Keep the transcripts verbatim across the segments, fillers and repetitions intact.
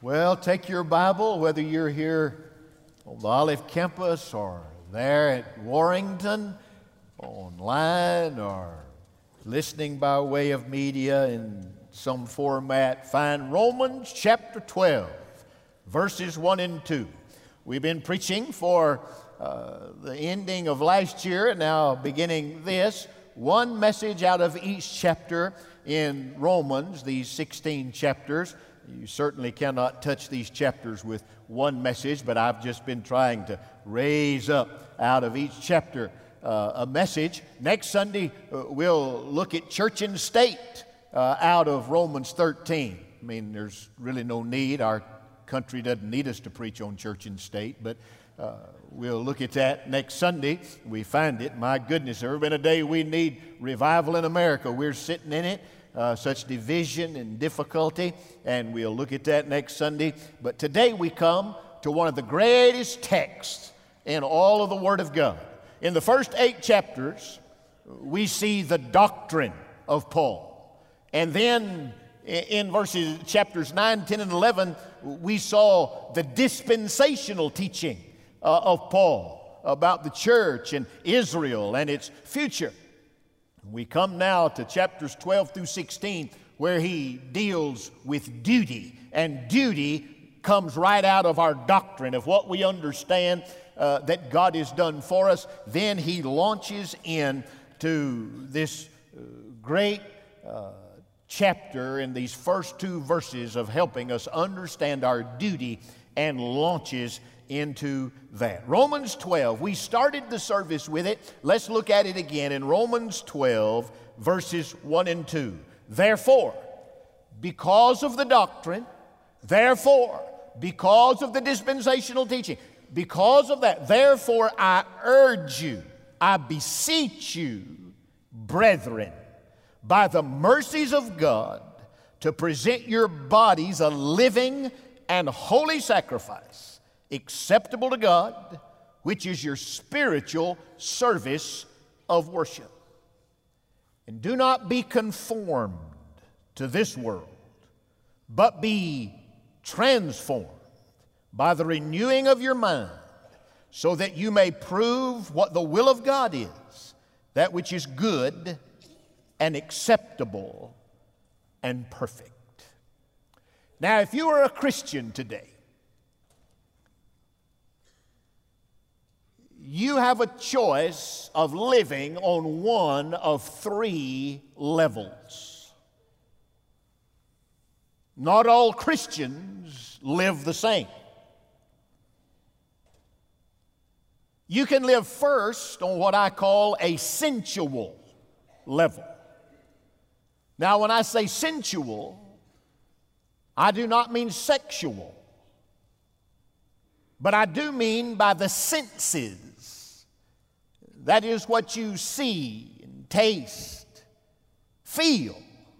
Well, take your Bible, whether you're here on the Olive Campus or there at Warrington, online or listening by way of media in some format, find Romans chapter twelve, verses one and two. We've been preaching for uh, the ending of last year and now beginning this, one message out of each chapter in Romans, these sixteen chapters. You certainly cannot touch these chapters with one message, but I've just been trying to raise up out of each chapter uh, a message. Next Sunday, uh, we'll look at church and state uh, out of Romans thirteen. I mean, there's really no need. Our country doesn't need us to preach on church and state, but uh, we'll look at that next Sunday. We find it. My goodness, there ever been a day we need revival in America. We're sitting in it. Uh, such division and difficulty, and we'll look at that next Sunday. But today we come to one of the greatest texts in all of the Word of God. In the first eight chapters, we see the doctrine of Paul. And then in verses chapters nine, ten, and eleven, we saw the dispensational teaching uh, of Paul about the church and Israel and its future. We come now to chapters twelve through sixteen, where he deals with duty, and duty comes right out of our doctrine of what we understand uh, that God has done for us. Then he launches into this uh, great uh, chapter in these first two verses of helping us understand our duty, and launches into that. Romans twelve, we started the service with it. Let's look at it again in Romans twelve, verses one and two. Therefore, because of the doctrine, therefore, because of the dispensational teaching, because of that, therefore I urge you, I beseech you, brethren, by the mercies of God, to present your bodies a living and holy sacrifice, acceptable to God, which is your spiritual service of worship. And do not be conformed to this world, but be transformed by the renewing of your mind, so that you may prove what the will of God is, that which is good and acceptable and perfect. Now, if you are a Christian today, you have a choice of living on one of three levels. Not all Christians live the same. You can live first on what I call a sensual level. Now, when I say sensual, I do not mean sexual, but I do mean by the senses. That is what you see and taste, feel.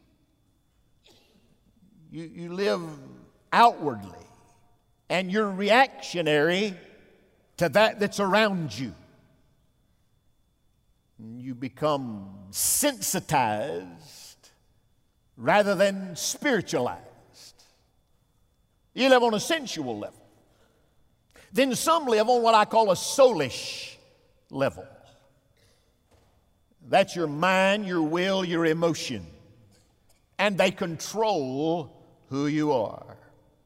You, you live outwardly, and you're reactionary to that that's around you. You become sensitized rather than spiritualized. You live on a sensual level. Then some live on what I call a soulish level. That's your mind, your will, your emotion. And they control who you are.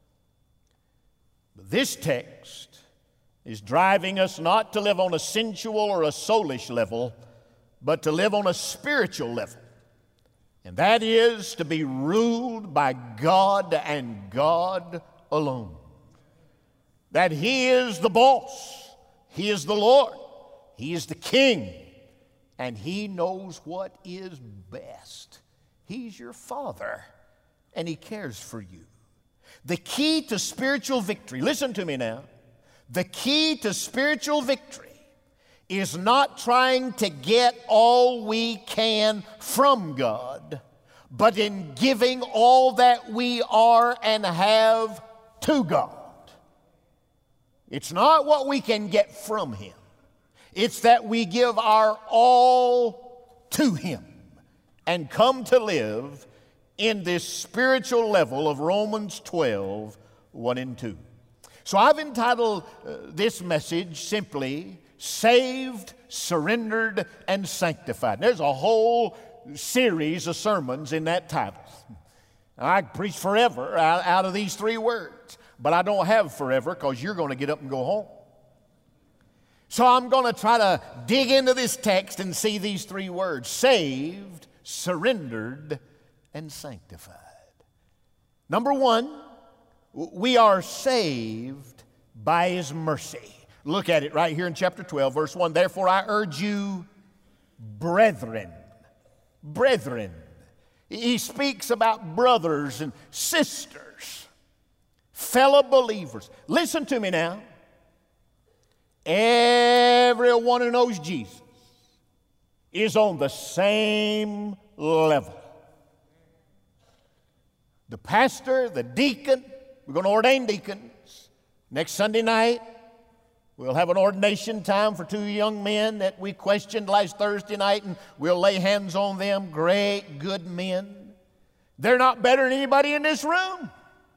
But this text is driving us not to live on a sensual or a soulish level, but to live on a spiritual level. And that is to be ruled by God and God alone. That He is the boss, He is the Lord, He is the King, and He knows what is best. He's your Father, and He cares for you. The key to spiritual victory, listen to me now, the key to spiritual victory is not trying to get all we can from God, but in giving all that we are and have to God. It's not what we can get from Him. It's that we give our all to Him and come to live in this spiritual level of Romans twelve, one and two. So I've entitled uh, this message simply, Saved, Surrendered, and Sanctified. And there's a whole series of sermons in that title. I could preach forever out, out of these three words, but I don't have forever because you're going to get up and go home. So I'm going to try to dig into this text and see these three words, saved, surrendered, and sanctified. Number one, we are saved by His mercy. Look at it right here in chapter twelve, verse one. Therefore I urge you, brethren, brethren. He speaks about brothers and sisters, fellow believers. Listen to me now. Everyone who knows Jesus is on the same level. The pastor, the deacon, we're going to ordain deacons. Next Sunday night, we'll have an ordination time for two young men that we questioned last Thursday night, and we'll lay hands on them. Great, good men. They're not better than anybody in this room.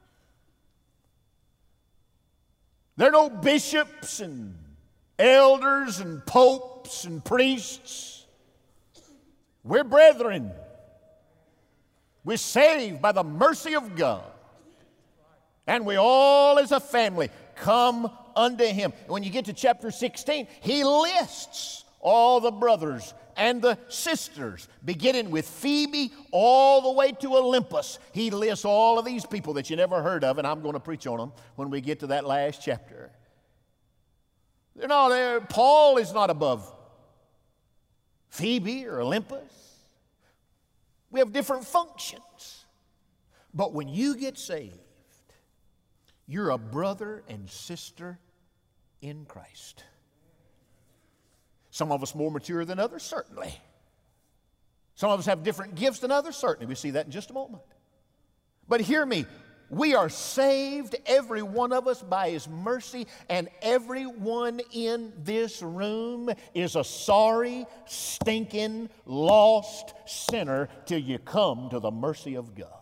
They're no bishops and elders and popes and priests. We're brethren. We're saved by the mercy of God. And we all as a family come unto Him. When you get to chapter sixteen, He lists all the brothers and the sisters, beginning with Phoebe all the way to Olympus. He lists all of these people that you never heard of, and I'm going to preach on them when we get to that last chapter. They're not there. Paul is not above Phoebe or Olympus. We have different functions. But when you get saved, you're a brother and sister in Christ. Some of us more mature than others, certainly. Some of us have different gifts than others, certainly. We'll see that in just a moment. But hear me. We are saved, every one of us, by His mercy, and everyone in this room is a sorry, stinking, lost sinner till you come to the mercy of God.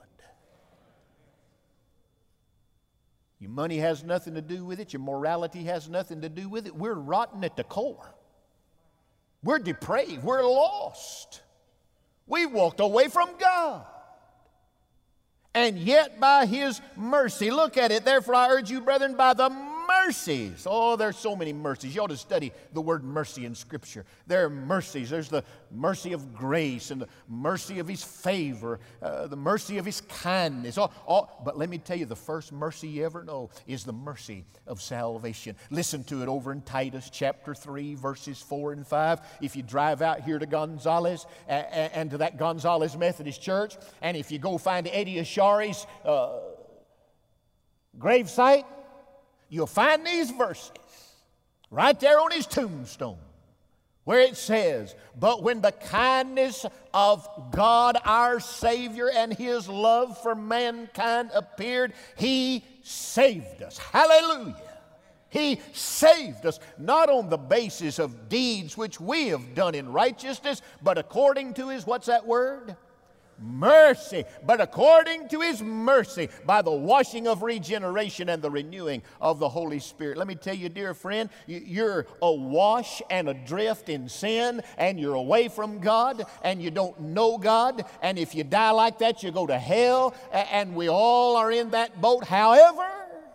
Your money has nothing to do with it. Your morality has nothing to do with it. We're rotten at the core. We're depraved. We're lost. We walked away from God. And yet by His mercy, look at it, therefore I urge you, brethren, by the mercies. Oh, there's so many mercies. You ought to study the word mercy in Scripture. There are mercies. There's the mercy of grace and the mercy of His favor, uh, the mercy of His kindness. All, all, but let me tell you, the first mercy you ever know is the mercy of salvation. Listen to it over in Titus chapter three, verses four and five. If you drive out here to Gonzales uh, and to that Gonzales Methodist Church, and if you go find Eddie Ashari's uh, gravesite, you'll find these verses right there on his tombstone where it says, but when the kindness of God our Savior and His love for mankind appeared, He saved us. Hallelujah. He saved us not on the basis of deeds which we have done in righteousness, but according to His, what's that word? Mercy, but according to His mercy, by the washing of regeneration and the renewing of the Holy Spirit. Let me tell you, dear friend, you're awash and adrift in sin, and you're away from God, and you don't know God, and if you die like that, you go to hell, and we all are in that boat. However,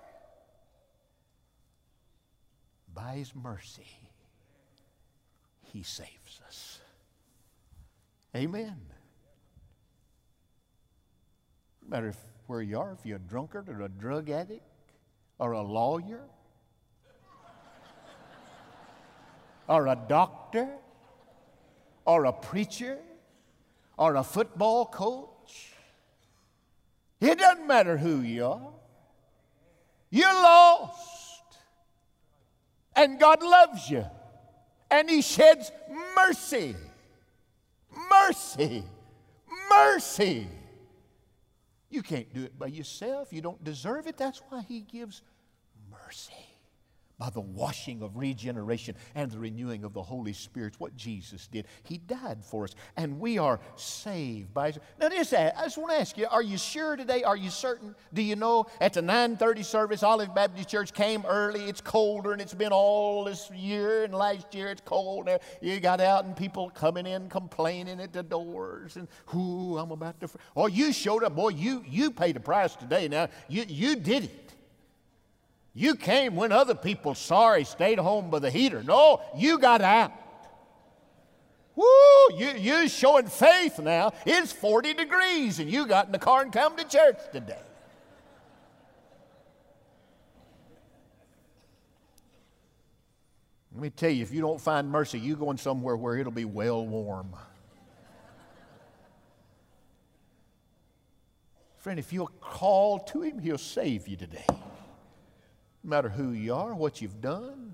by His mercy, He saves us. Amen. No matter if, where you are, if you're a drunkard or a drug addict or a lawyer or a doctor or a preacher or a football coach. It doesn't matter who you are. You're lost. And God loves you. And He sheds mercy. Mercy. Mercy. You can't do it by yourself. You don't deserve it. That's why He gives mercy. by the washing of regeneration and the renewing of the Holy Spirit. It's what Jesus did. He died for us, and we are saved by His. Now, just, I just want to ask you, are you sure today? Are you certain? Do you know at the nine thirty service, Olive Baptist Church came early. It's colder, and it's been all this year, and last year it's cold. And you got out, and people coming in complaining at the doors, and, ooh, I'm about to... Oh, you showed up. Boy, you, you paid the price today. Now, you, you did it. You came when other people, sorry, stayed home by the heater. No, you got out. Woo, you, you're showing faith now. It's forty degrees, and you got in the car and come to church today. Let me tell you, if you don't find mercy, you're going somewhere where it'll be well warm. Friend, if you'll call to Him, He'll save you today. No matter who you are, what you've done,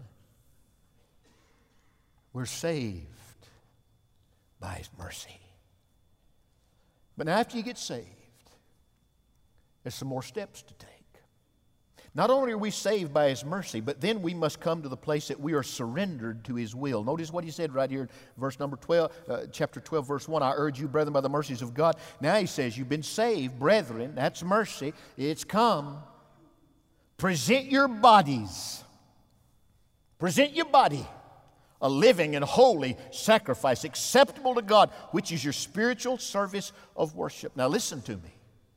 we're saved by His mercy. But now after you get saved, there's some more steps to take. Not only are we saved by His mercy, but then we must come to the place that we are surrendered to His will. Notice what He said right here in verse number twelve, uh, chapter twelve, verse one. I urge you, brethren, by the mercies of God. Now He says, you've been saved, brethren. That's mercy. It's come. Present your bodies. Present your body a living and holy sacrifice, acceptable to God, which is your spiritual service of worship. Now listen to me.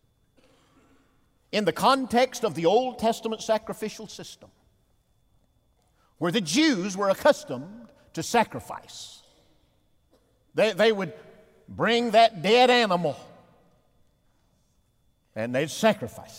In the context of the Old Testament sacrificial system, where the Jews were accustomed to sacrifice, they, they would bring that dead animal and they'd sacrifice it.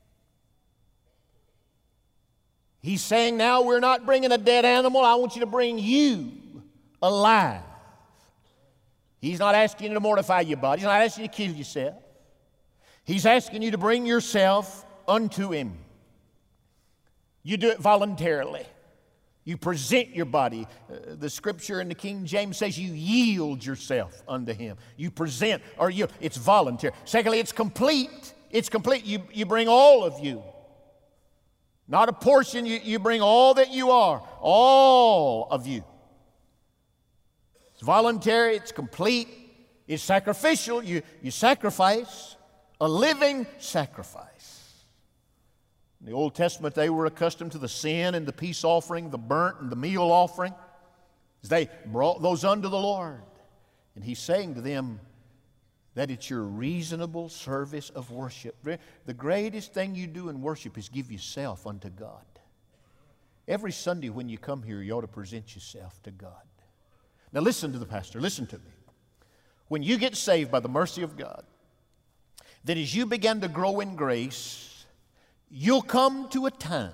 He's saying now we're not bringing a dead animal. I want you to bring you alive. He's not asking you to mortify your body. He's not asking you to kill yourself. He's asking you to bring yourself unto Him. You do it voluntarily. You present your body. Uh, the scripture in the King James says you yield yourself unto Him. You present, or you, it's voluntary. Secondly, it's complete. It's complete. You, you bring all of you. Not a portion, you, you bring all that you are, all of you. It's voluntary, it's complete, it's sacrificial. You, you sacrifice, a living sacrifice. In the Old Testament, they were accustomed to the sin and the peace offering, the burnt and the meal offering. They brought those unto the Lord. And He's saying to them, that it's your reasonable service of worship. The greatest thing you do in worship is give yourself unto God. Every Sunday when you come here, you ought to present yourself to God. Now listen to the pastor. Listen to me. When you get saved by the mercy of God, then as you begin to grow in grace, you'll come to a time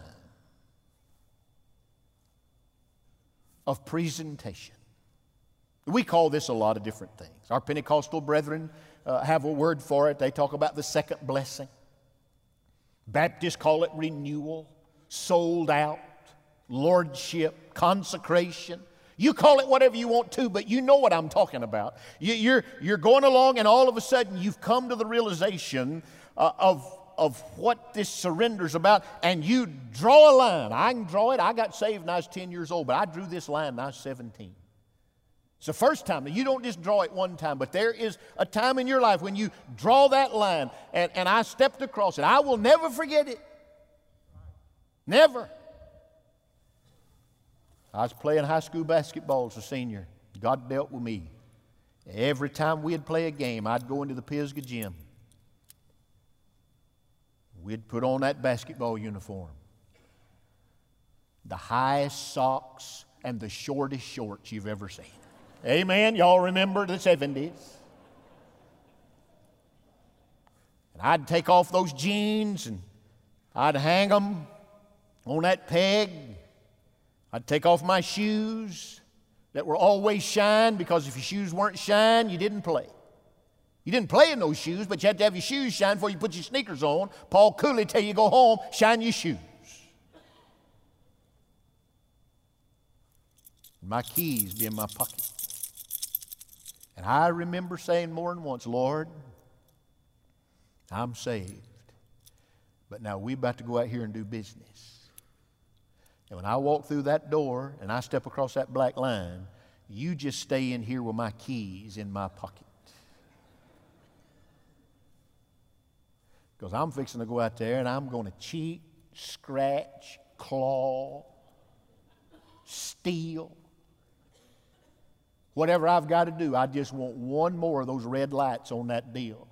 of presentation. We call this a lot of different things. Our Pentecostal brethren uh, have a word for it. They talk about the second blessing. Baptists call it renewal, sold out, lordship, consecration. You call it whatever you want to, but you know what I'm talking about. You, you're, you're going along, and all of a sudden you've come to the realization uh, of, of what this surrender is about, and you draw a line. I can draw it. I got saved when I was ten years old, but I drew this line when I was seventeen. It's the first time. Now, you don't just draw it one time, but there is a time in your life when you draw that line, and, and I stepped across it. I will never forget it. Never. I was playing high school basketball as a senior. God dealt with me. Every time we'd play a game, I'd go into the Pisgah gym. We'd put on that basketball uniform, the highest socks and the shortest shorts you've ever seen. Amen. Y'all remember the seventies? And I'd take off those jeans and I'd hang them on that peg. I'd take off my shoes that were always shined, because if your shoes weren't shined, you didn't play. You didn't play in those shoes, but you had to have your shoes shined before you put your sneakers on. Paul Cooley tell you go home, shine your shoes. My keys be in my pocket. And I remember saying more than once, Lord, I'm saved, but now we're about to go out here and do business. And when I walk through that door and I step across that black line, you just stay in here with my keys in my pocket. Because I'm fixing to go out there and I'm going to cheat, scratch, claw, steal. Whatever I've got to do, I just want one more of those red lights on that deal.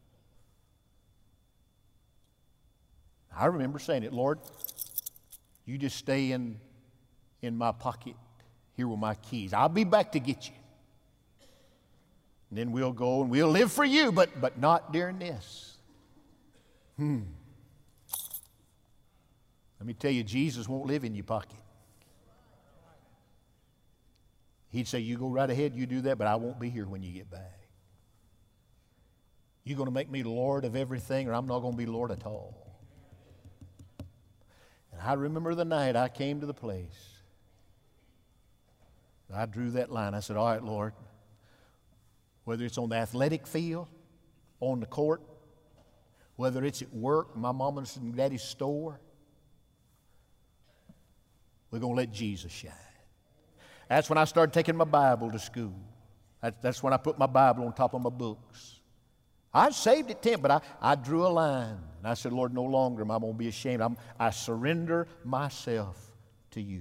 I remember saying it, Lord, you just stay in, in my pocket here with my keys. I'll be back to get you. And then we'll go and we'll live for you, but, but not during this. Hmm. Let me tell you, Jesus won't live in your pocket. He'd say, you go right ahead, you do that, but I won't be here when you get back. You're going to make me Lord of everything, or I'm not going to be Lord at all. And I remember the night I came to the place. I drew that line. I said, all right, Lord, whether it's on the athletic field, on the court, whether it's at work, my mama's and daddy's store, we're going to let Jesus shine. That's when I started taking my Bible to school. That's when I put my Bible on top of my books. I saved at ten, but I, I drew a line. And I said, Lord, no longer am I going to be ashamed. I'm, I surrender myself to you.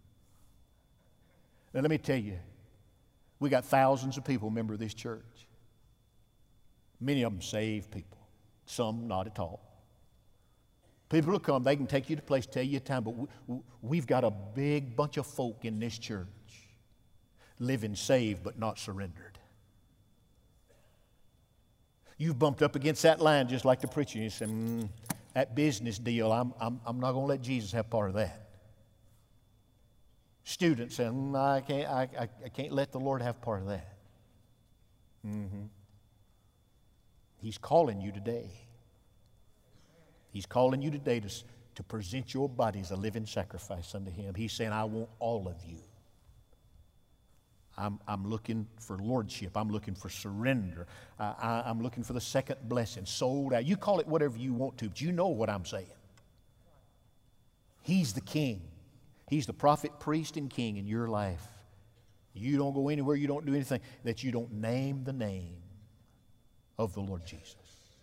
Now, let me tell you, we got thousands of people member of this church. Many of them saved people. Some not at all. People will come, they can take you to place, tell you a time, but we, we've got a big bunch of folk in this church living saved but not surrendered. You've bumped up against that line just like the preacher. You say, mm, that business deal, I'm, I'm, I'm not going to let Jesus have part of that. Students saying, mm, I, can't, I, I, I can't let the Lord have part of that. Mm-hmm. He's calling you today. He's calling you today to, to present your body as a living sacrifice unto Him. He's saying, I want all of you. I'm, I'm looking for lordship. I'm looking for surrender. Uh, I, I'm looking for the second blessing, sold out. You call it whatever you want to, but you know what I'm saying. He's the king. He's the prophet, priest, and king in your life. You don't go anywhere, you don't do anything that you don't name the name of the Lord Jesus.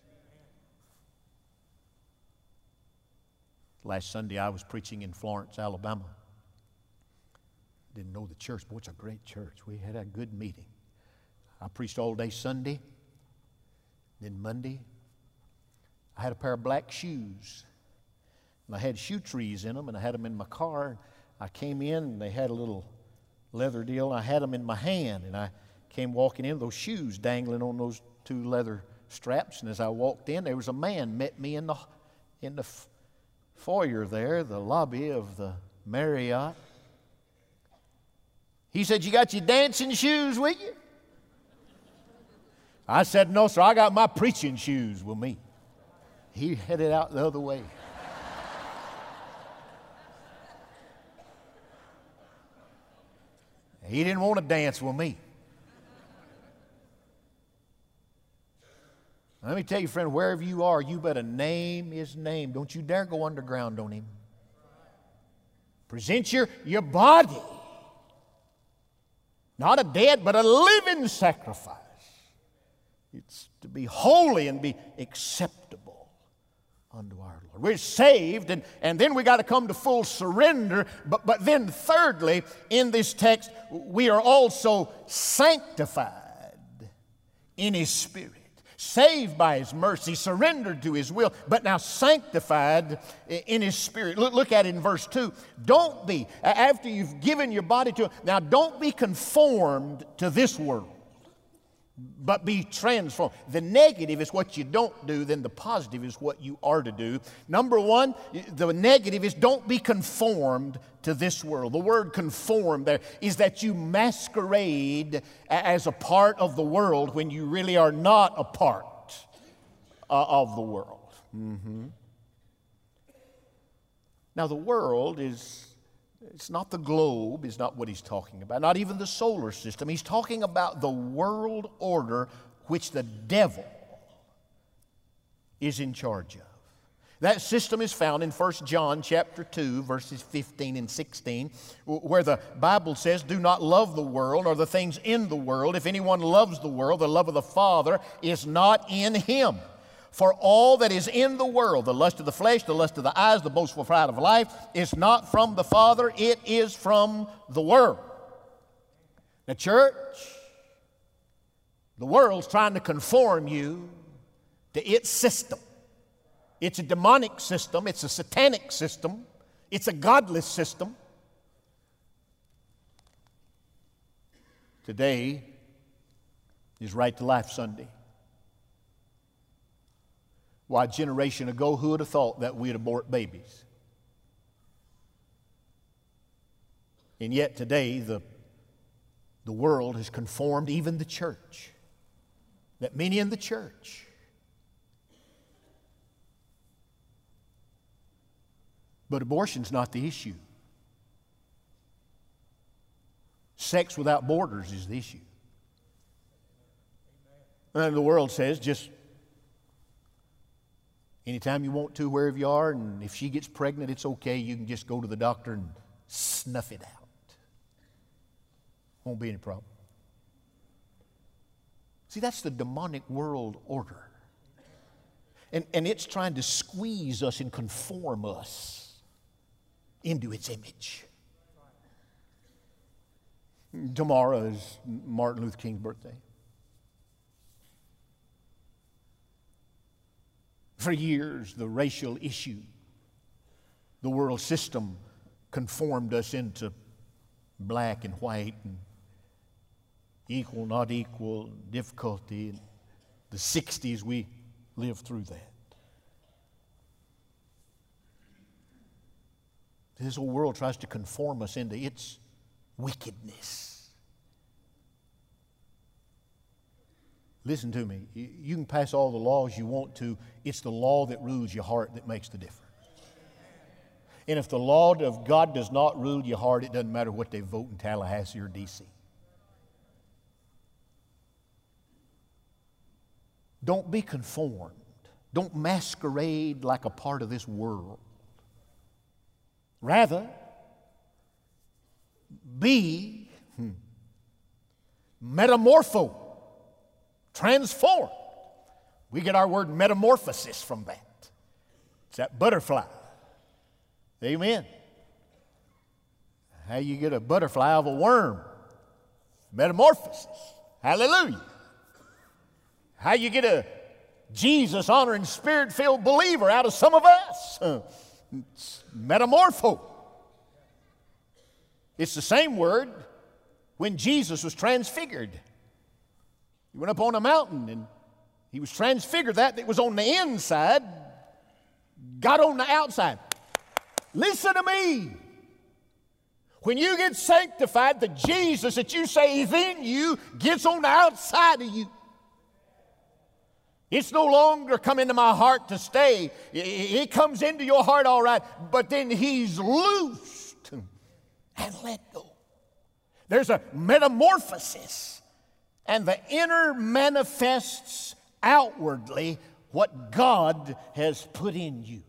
Last Sunday I was preaching in Florence, Alabama. Didn't know the church. Boy, it's a great church. We had a good meeting. I preached all day Sunday. Then Monday, I had a pair of black shoes. And I had shoe trees in them, and I had them in my car. I came in, and they had a little leather deal, and I had them in my hand. And I came walking in, those shoes dangling on those two leather straps. And as I walked in, there was a man met me in the, in the foyer there, the lobby of the Marriott. He said, you got your dancing shoes with you? I said, no, sir, I got my preaching shoes with me. He headed out the other way. He didn't want to dance with me. Let me tell you, friend, wherever you are, you better name His name. Don't you dare go underground on Him. Present your, your body. Not a dead, but a living sacrifice. It's to be holy and be acceptable unto our Lord. We're saved, and, and then we got to come to full surrender. But, but then thirdly, in this text, we are also sanctified in His Spirit. Saved by His mercy, surrendered to His will, but now sanctified in His Spirit. Look, look at it in verse two. Don't be, after you've given your body to Him, now don't be conformed to this world, but be transformed. The negative is what you don't do, then the positive is what you are to do. Number one, the negative is don't be conformed to this world. The word conform there is that you masquerade as a part of the world when you really are not a part of the world. Mm-hmm. Now the world is, it's not the globe, is not what he's talking about, not even the solar system. He's talking about the world order which the devil is in charge of. That system is found in First John chapter two, verses fifteen and sixteen, where the Bible says, "Do not love the world or the things in the world. If anyone loves the world, the love of the Father is not in him. For all that is in the world, the lust of the flesh, the lust of the eyes, the boastful pride of life, is not from the Father, it is from the world." Now, church, the world's trying to conform you to its system. It's a demonic system. It's a satanic system. It's a godless system. Today is Right to Life Sunday. Why, a generation ago, who would have thought that we'd abort babies? And yet today, the, the world has conformed, even the church, that many in the church But abortion's not the issue. Sex without borders is the issue. And the world says just anytime you want to, wherever you are, and if she gets pregnant, it's okay. You can just go to the doctor and snuff it out. Won't be any problem. See, that's the demonic world order. And, and it's trying to squeeze us and conform us into its image. Tomorrow is Martin Luther King's birthday. For years, the racial issue, the world system conformed us into black and white and equal, not equal, difficulty. In the sixties, we lived through that. This whole world tries to conform us into its wickedness. Listen to me. You can pass all the laws you want to. It's the law that rules your heart that makes the difference. And if the law of God does not rule your heart, it doesn't matter what they vote in Tallahassee or D C Don't be conformed. Don't masquerade like a part of this world. Rather, be hmm, metamorpho, transformed. We get our word metamorphosis from that. It's that butterfly. Amen. How you get a butterfly out of a worm? Metamorphosis. Hallelujah. How you get a Jesus-honoring, Spirit-filled believer out of some of us? It's metamorpho. It's the same word when Jesus was transfigured. He went up on a mountain and he was transfigured. That that was on the inside got on the outside. Listen to me. When you get sanctified, the Jesus that you say is in you gets on the outside of you. It's no longer come into my heart to stay. It comes into your heart all right, but then he's loosed and let go. There's a metamorphosis, and the inner manifests outwardly what God has put in you.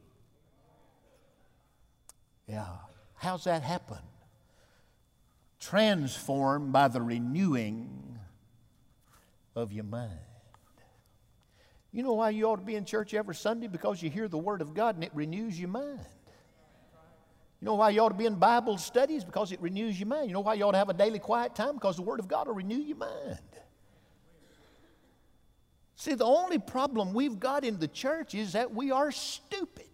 Yeah. How's that happen? Transformed by the renewing of your mind. You know why you ought to be in church every Sunday? Because you hear the Word of God and it renews your mind. You know why you ought to be in Bible studies? Because it renews your mind. You know why you ought to have a daily quiet time? Because the Word of God will renew your mind. See, the only problem we've got in the church is that we are stupid.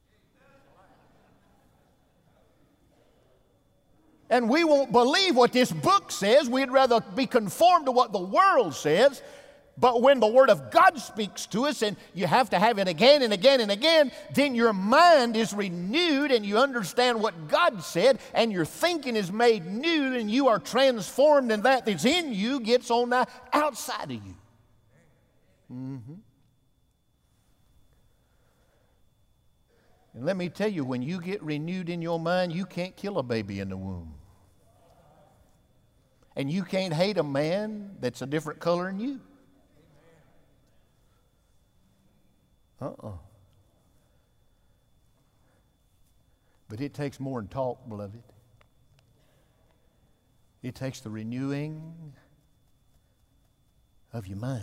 And we won't believe what this book says. We'd rather be conformed to what the world says. But when the Word of God speaks to us, and you have to have it again and again and again, then your mind is renewed and you understand what God said, and your thinking is made new, and you are transformed, and that that's in you gets on the outside of you. Mm-hmm. And let me tell you, when you get renewed in your mind, you can't kill a baby in the womb. And you can't hate a man that's a different color than you. Uh-uh. But it takes more than talk, beloved. It takes the renewing of your mind.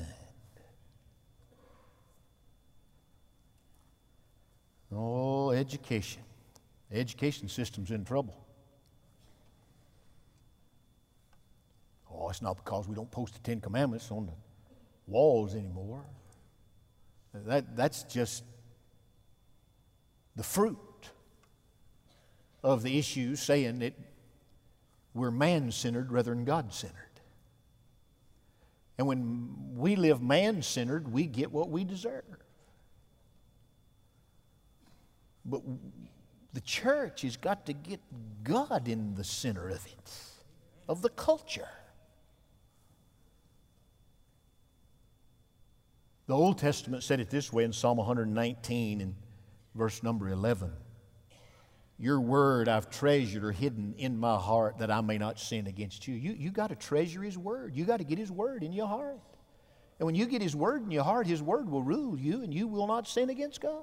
Oh, education. The education system's in trouble. Oh, it's not because we don't post the Ten Commandments on the walls anymore. That, that's just the fruit of the issue, saying that we're man-centered rather than God-centered. And when we live man-centered, we get what we deserve. But the church has got to get God in the center of it, of the culture. The Old Testament said it this way in Psalm one nineteen and verse number eleven. Your word I've treasured or hidden in my heart that I may not sin against you. You, you got to treasure His word. You got to get His word in your heart. And when you get His word in your heart, His word will rule you and you will not sin against God.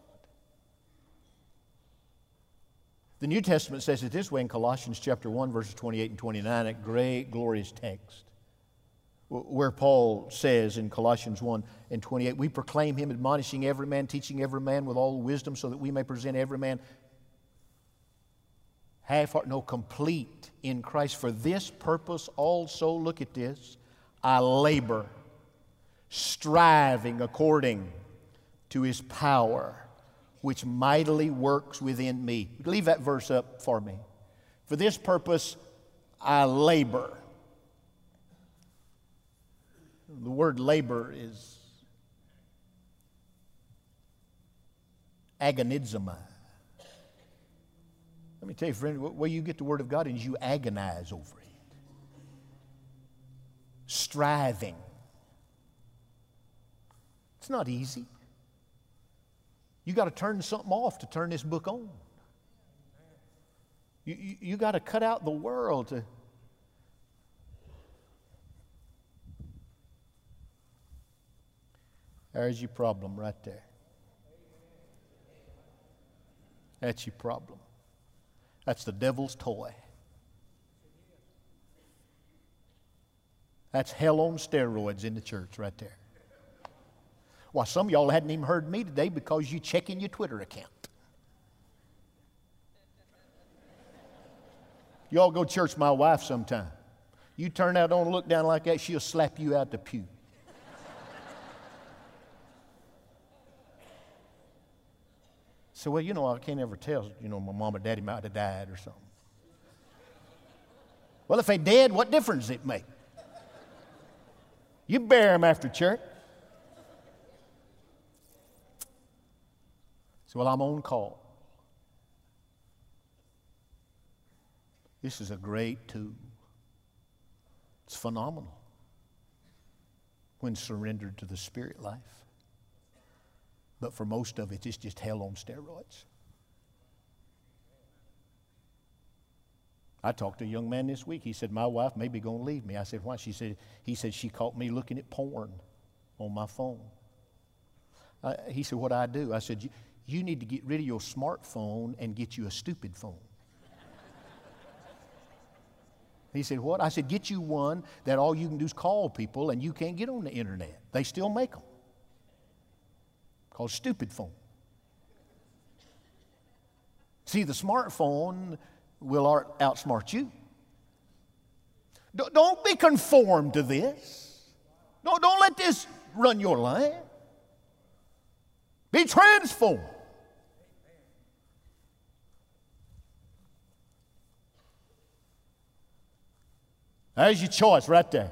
The New Testament says it this way in Colossians chapter one, verses twenty-eight and twenty-nine, a great, glorious text, where Paul says in Colossians one and twenty-eight, we proclaim Him, admonishing every man, teaching every man with all wisdom, so that we may present every man half-hearted, no, complete in Christ. For this purpose also, look at this, I labor, striving according to His power, which mightily works within me. Leave that verse up for me. For this purpose I labor. The word labor is agonizomai. Let me tell you, friend, where you get the Word of God is you agonize over it. Striving. It's not easy. You got to turn something off to turn this book on. You, you, you got to cut out the world to... There's your problem right there. That's your problem. That's the devil's toy. That's hell on steroids in the church right there. Why, some of y'all hadn't even heard me today because you checking your Twitter account. You all go to church with my wife sometime. You turn out on and look down like that, she'll slap you out the pew. So, well, you know, I can't ever tell, you know, my mom or daddy might have died or something. Well, if they dead, what difference does it make? You bury them after church. So, well, I'm on call. This is a great tool. It's phenomenal when surrendered to the Spirit life. But for most of it, it's just hell on steroids. I talked to a young man this week. He said, my wife may be going to leave me. I said, why? She said, he said, she caught me looking at porn on my phone. I, he said, what I do? I said, you, you need to get rid of your smartphone and get you a stupid phone. He said, what? I said, get you one that all you can do is call people and you can't get on the internet. They still make them. Called stupid phone. See, the smartphone will outsmart you. Don't be conformed to this. Don't, don't let this run your life. Be transformed. There's your choice right there.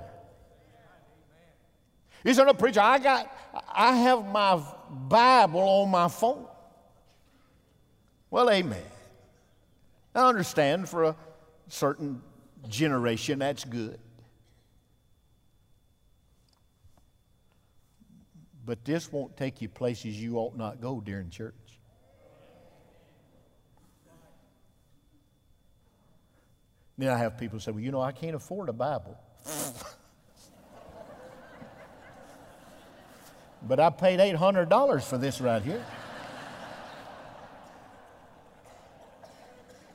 You said, no, preacher, I got, I have my Bible on my phone. Well, amen. I understand for a certain generation that's good. But this won't take you places you ought not go during church. Then I have people say, well, you know, I can't afford a Bible. But I paid eight hundred dollars for this right here.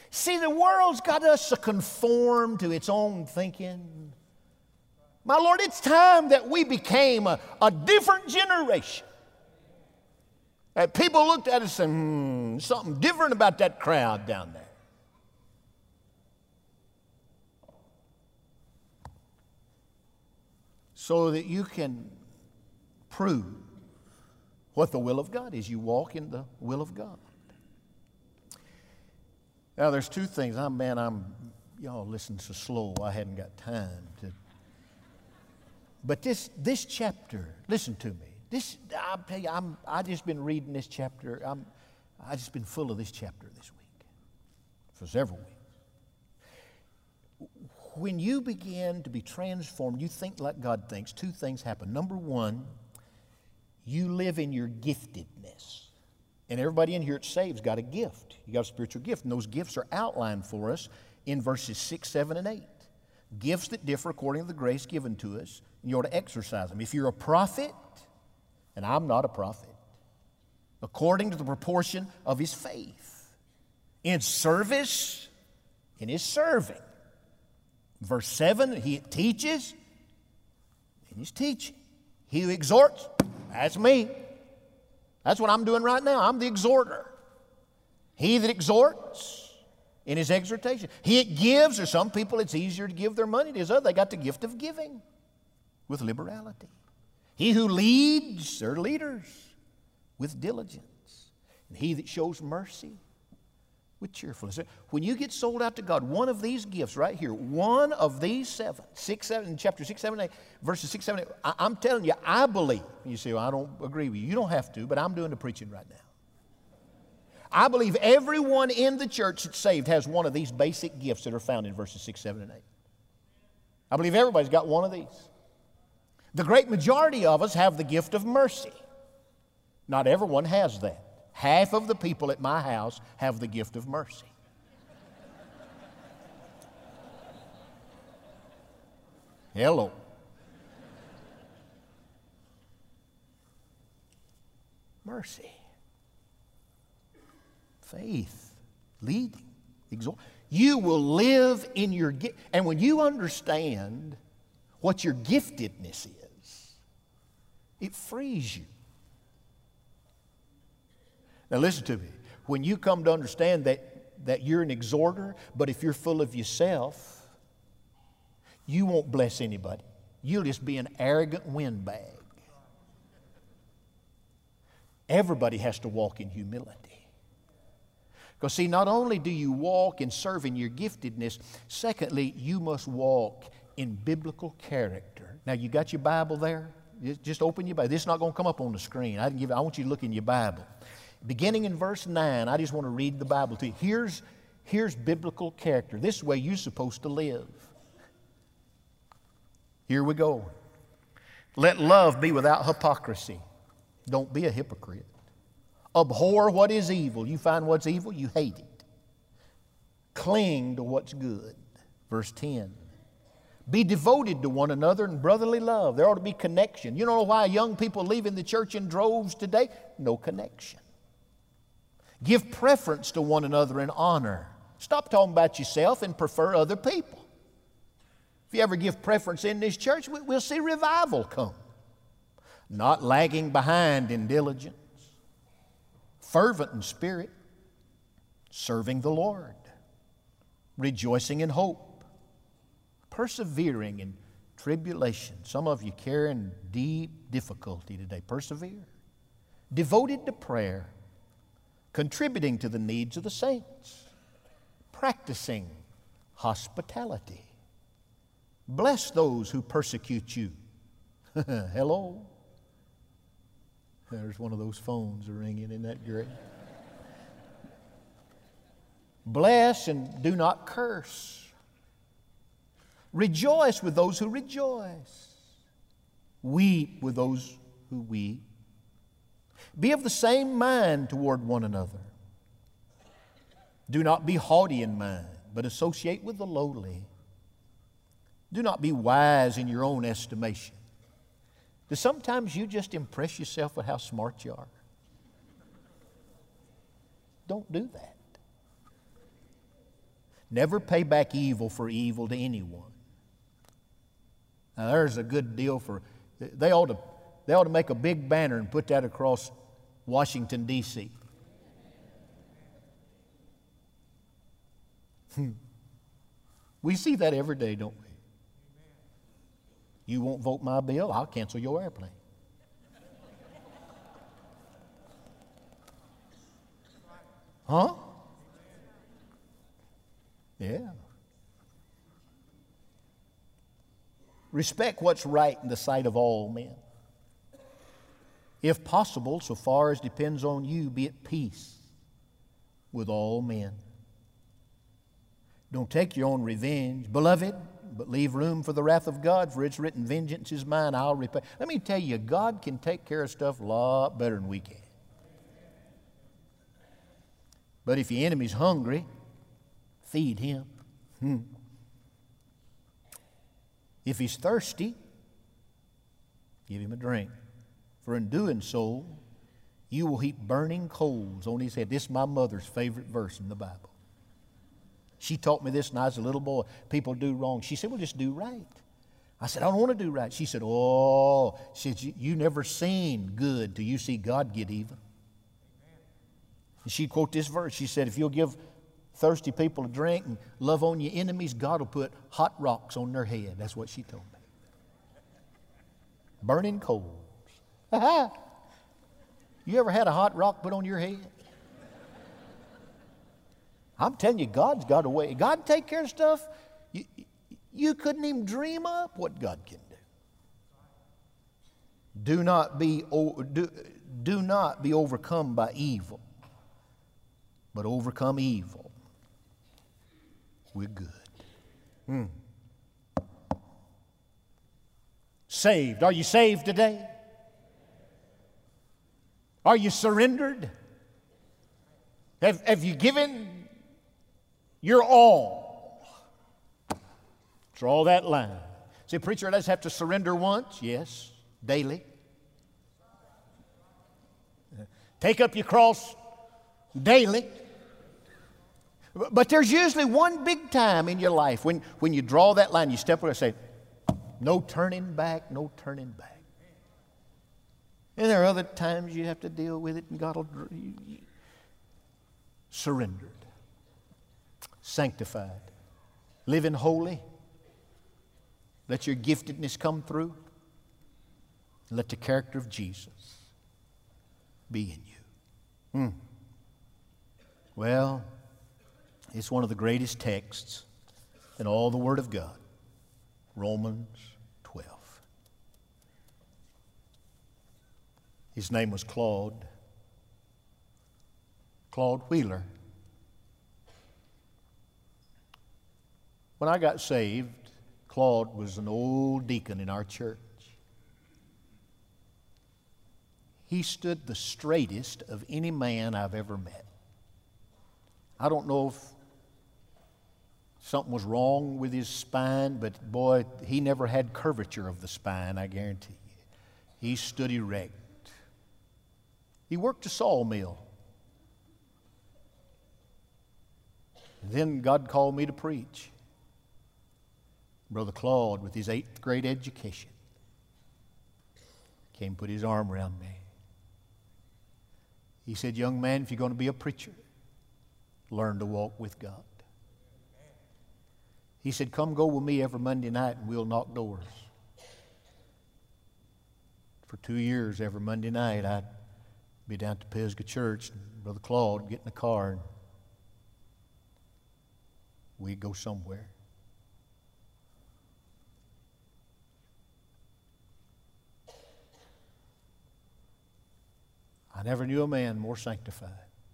See, the world's got us to conform to its own thinking. My Lord, it's time that we became a, a different generation. And people looked at us and, hmm, something different about that crowd down there. So that you can prove what the will of God is. You walk in the will of God. Now, there's two things. I'm, man, I'm, y'all listen so slow. I hadn't got time to. But this, this chapter, listen to me. This, I'll tell you, I'm, I just been reading this chapter. I'm, I just been full of this chapter this week for several weeks. When you begin to be transformed, you think like God thinks, two things happen. Number one, you live in your giftedness. And everybody in here that's saved has got a gift. You got a spiritual gift. And those gifts are outlined for us in verses six, seven, and eight. Gifts that differ according to the grace given to us, and you ought to exercise them. If you're a prophet, and I'm not a prophet, according to the proportion of his faith. In service, in his serving. Verse seven, he teaches, and he's teaching. He who exhorts, that's me. That's what I'm doing right now. I'm the exhorter. He that exhorts in his exhortation. He that gives, or some people it's easier to give their money to his other. They got the gift of giving with liberality. He who leads, they're leaders, with diligence. And he that shows mercy with cheerfulness. When you get sold out to God, one of these gifts right here, one of these seven, six, seven, in chapter six, seven, eight, verses six, seven, eight, I, I'm telling you, I believe. You say, well, I don't agree with you. You don't have to, but I'm doing the preaching right now. I believe everyone in the church that's saved has one of these basic gifts that are found in verses six, seven, and eight. I believe everybody's got one of these. The great majority of us have the gift of mercy. Not everyone has that. Half of the people at my house have the gift of mercy. Hello. Mercy. Faith. Leading. Exhort. You will live in your gift. And when you understand what your giftedness is, it frees you. Now listen to me. When you come to understand that, that you're an exhorter, but if you're full of yourself, you won't bless anybody. You'll just be an arrogant windbag. Everybody has to walk in humility. Because see, not only do you walk in serving your giftedness, secondly, you must walk in biblical character. Now, you got your Bible there? Just open your Bible. This is not going to come up on the screen. I didn't give. I want you to look in your Bible. Beginning in verse nine, I just want to read the Bible to you. Here's, here's biblical character. This way you're supposed to live. Here we go. Let love be without hypocrisy. Don't be a hypocrite. Abhor what is evil. You find what's evil, you hate it. Cling to what's good. Verse ten. Be devoted to one another in brotherly love. There ought to be connection. You know why young people leaving the church in droves today? No connection. Give preference to one another in honor. Stop talking about yourself and prefer other people. If you ever give preference in this church, we'll see revival come. Not lagging behind in diligence. Fervent in spirit. Serving the Lord. Rejoicing in hope. Persevering in tribulation. Some of you carrying deep difficulty today. Persevere. Devoted to prayer. Contributing to the needs of the saints. Practicing hospitality. Bless those who persecute you. Hello. There's one of those phones ringing. Isn't that great? Bless and do not curse. Rejoice with those who rejoice. Weep with those who weep. Be of the same mind toward one another. Do not be haughty in mind, but associate with the lowly. Do not be wise in your own estimation. Do sometimes you just impress yourself with how smart you are? Don't do that. Never pay back evil for evil to anyone. Now there's a good deal for, they ought to, they ought to make a big banner and put that across Washington, D C We see that every day, don't we? You won't vote my bill, I'll cancel your airplane. Huh? Yeah. Respect what's right in the sight of all men. If possible, so far as depends on you, be at peace with all men. Don't take your own revenge, beloved, but leave room for the wrath of God, for it's written, vengeance is mine, I'll repay. Let me tell you, God can take care of stuff a lot better than we can. But if your enemy's hungry, feed him. Hmm. If he's thirsty, give him a drink. For in doing so, you will heap burning coals on his head. This is my mother's favorite verse in the Bible. She taught me this when I was a little boy. People do wrong. She said, well, just do right. I said, I don't want to do right. She said, oh, she said, you, you never seen good till you see God get even. And she'd quote this verse. She said, if you'll give thirsty people a drink and love on your enemies, God will put hot rocks on their head. That's what she told me. Burning coals. You ever had a hot rock put on your head? I'm telling you, God's got a way. God take care of stuff you, you couldn't even dream up what God can do. Do not be, do, do not be overcome by evil, but overcome evil with good. Hmm. Saved. Are you saved today? Are you surrendered? Have, have you given your all? Draw that line. Say, preacher, does have to surrender once? Yes, daily. Take up your cross daily. But there's usually one big time in your life when, when you draw that line, you step away and say, no turning back, no turning back. And there are other times you have to deal with it, and God will you, you, surrendered, sanctified, living holy. Let your giftedness come through. Let the character of Jesus be in you. Hmm. Well, it's one of the greatest texts in all the Word of God. Romans twelve. His name was Claude. Claude Wheeler. When I got saved, Claude was an old deacon in our church. He stood the straightest of any man I've ever met. I don't know if something was wrong with his spine, but boy, he never had curvature of the spine, I guarantee you. He stood erect. He worked a sawmill. Then God called me to preach. Brother Claude, with his eighth grade education, came and put his arm around me. He said, young man, if you're going to be a preacher, learn to walk with God. He said, come go with me every Monday night and we'll knock doors. For two years, every Monday night, I'd be down to Pisgah Church, and Brother Claude would get in the car and we'd go somewhere. I never knew a man more sanctified.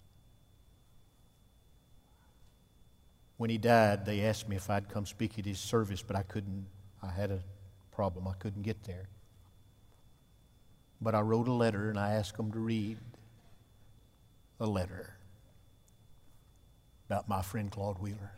When he died, they asked me if I'd come speak at his service, but I couldn't. I had a problem. I couldn't get there. But I wrote a letter, and I asked them to read a letter about my friend Claude Wheeler.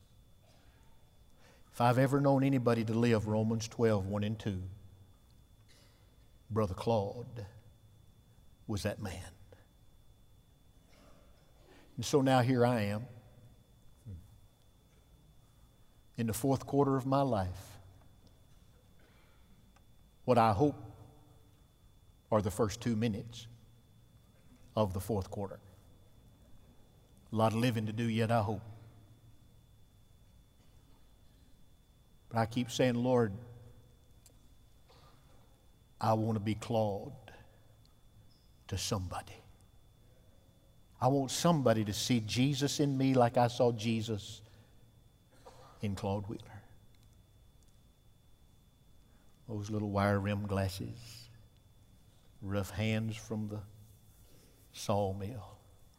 If I've ever known anybody to live Romans twelve, one and two, Brother Claude was that man. And so now here I am. in the fourth quarter of my life what I hope are the first two minutes of the fourth quarter. A lot of living to do yet, I hope. But I keep saying, Lord, I want to be Claude to somebody. I want somebody to see Jesus in me like I saw Jesus in Claude Wheeler. Those little wire rim glasses, rough hands from the sawmill.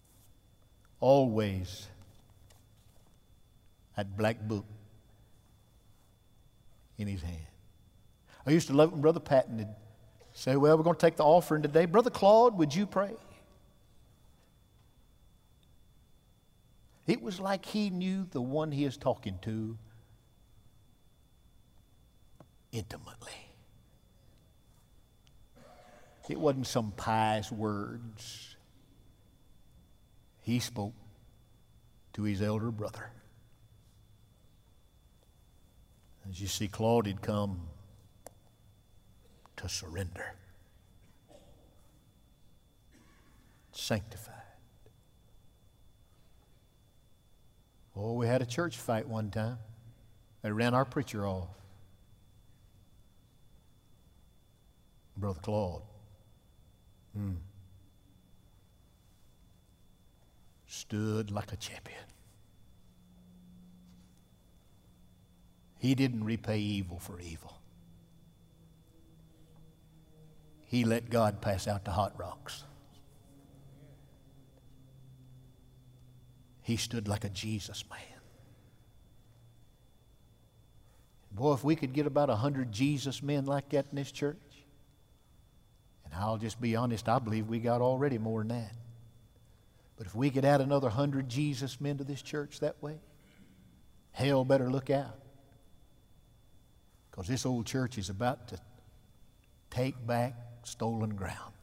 Always that black book in his hand. I used to love it when Brother Patton would say, well, we're going to take the offering today. Brother Claude, would you pray? It was like he knew the one he is talking to intimately. It wasn't some pious words. He spoke to his elder brother. As you see, Claude had come to surrender, sanctified. Oh, we had a church fight one time. They ran our preacher off. Brother Claude. Hmm. Stood like a champion. He didn't repay evil for evil. He let God pass out the hot rocks. He stood like a Jesus man. Boy, if we could get about a hundred Jesus men like that in this church, and I'll just be honest, I believe we got already more than that. But if we could add another hundred Jesus men to this church that way, hell better look out. Because this old church is about to take back stolen ground.